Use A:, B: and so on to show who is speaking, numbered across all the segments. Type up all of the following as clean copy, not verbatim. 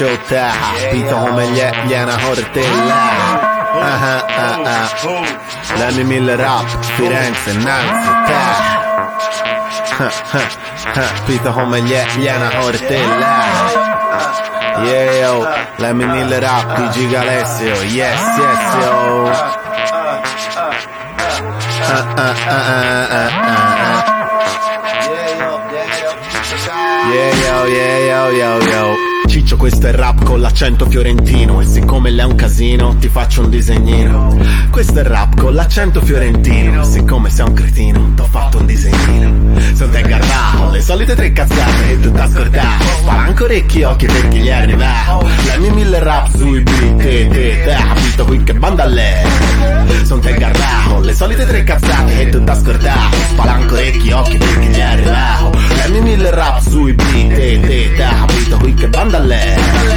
A: città, capito come gliela hortella. Lemmy Miller Rap, Firenze, Nancy, capito come gliela hortella. Yeah yo, Lemmy Miller Rap, PG Galessio, yes yo. Yeah yo. Ciccio, questo è rap con l'accento fiorentino, e siccome lei è un casino ti faccio un disegnino. Questo è rap con l'accento fiorentino, siccome sei un cretino t'ho fatto un disegnino. Sono te garbato, le solite tre cazzate e tu t'ha scordato. Spara ancora orecchi occhi perché gli è arrivato. Lemmy Miller Rap sui beat, te capito qui che banda lei. Sono te garbato, le solite tre cazzate e tu t'ha scordato. Spara ancora orecchi occhi perché gli è arrivato. Lemmy Miller Rap sui beat, te capito qui che banda lei.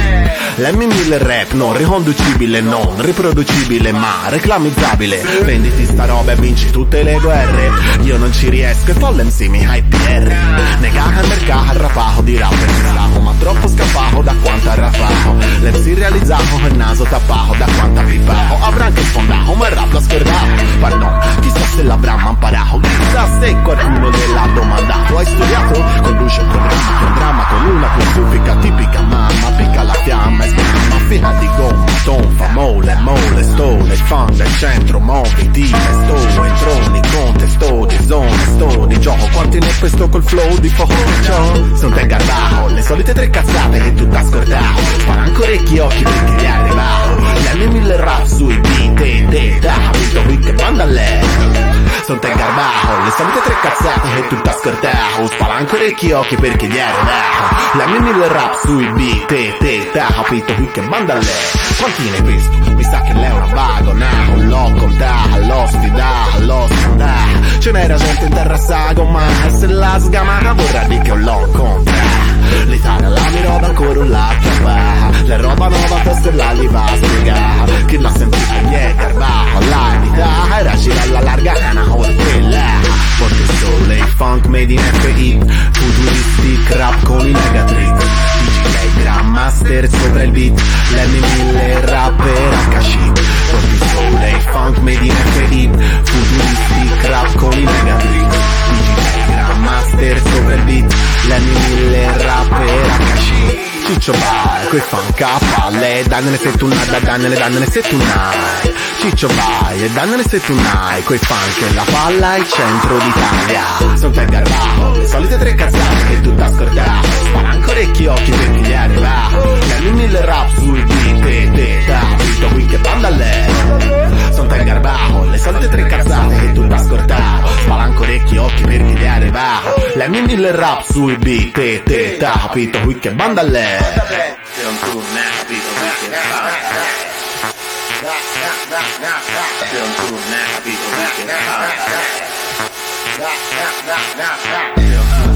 A: Lemmy Miller Rap non riconducibile, non riproducibile ma reclamizzabile. Prenditi sta roba e vinci tutte le guerre. Io non ci riesco e folle MC mi IPR. Negaca il mercato arrapato di rapper stato, ma troppo scappato da quanto arrapato. L'MC realizzato e il naso tappato da quanto pipato. Avrà anche sfondato ma il rap l'ha scordato. Pardon, chissà se l'avrà imparato. Chissà se qualcuno gliel'ha domandato. Hai studiato? Conduce un programma che è un dramma con una classifica tipica. Mamma picca la fiamma e sgramma. Fila di gomma, tonfa, mole, stole, fan del centro, muoviti, sto, entroni, conte, sto, di zone, sto, di gioco. Quanti ne questo col flow di fuoco? Sono te garbato, le solite tre cazzate che tu t'ha scordato. Spara ancora orecchi occhi perché gli è arrivato. Lemmy Miller Rap sui beat, te, capito qui che banda lei. Sono te garbato, le solite tre cazzate che tu t'ha scordato. Spara ancora orecchi occhi perché gli è arrivato. Lemmy Miller Rap sui beat, te, capito qui che banda lei. Quanti ne hai visto? Mi sa che lei è una vagona. Non l'ho contata, l'ho sfidata, l'ho sfondata. Ce n'era gente in terra sago, ma se la sgamata vorrà dire che l'ho incontrata. L'Italia la mi roba ancora un latte va. La roba nuova forse la li va a spiegare. Chi l'ha sentita gli è garbato. La vita era girare alla larga è una hortella. Porto il sole, il funk made in FI. Futuristic rap con i megatrip. DJ Grandmaster sopra il beat. Lemmy Miller rapper HC. Porto il sole, il funk made in FI. Futuristic rap con i megatrip. DJ Grandmaster sopra il beat. Lemmy Miller rapper HC. Ciccio vai, coi funk a palle. Dannene se tu nada, dannene se tu nai. Ciccio vai e dannene se tu nai. Coi funk e la palla è il centro d'Italia. Sono te garbato, le solite tre cazzate che tu t'ha scordato. Spara ancora orecchi occhi perché gli è arrivato. Lemmy Miller Rap sui beat, te, capito qui che banda lei. Sono te garbato, le solite tre cazzate che tu t'ha scordato. Spara ancora orecchi occhi perché gli è arrivato. Lemmy Miller Rap sui beat, te, capito qui che banda lei. Don't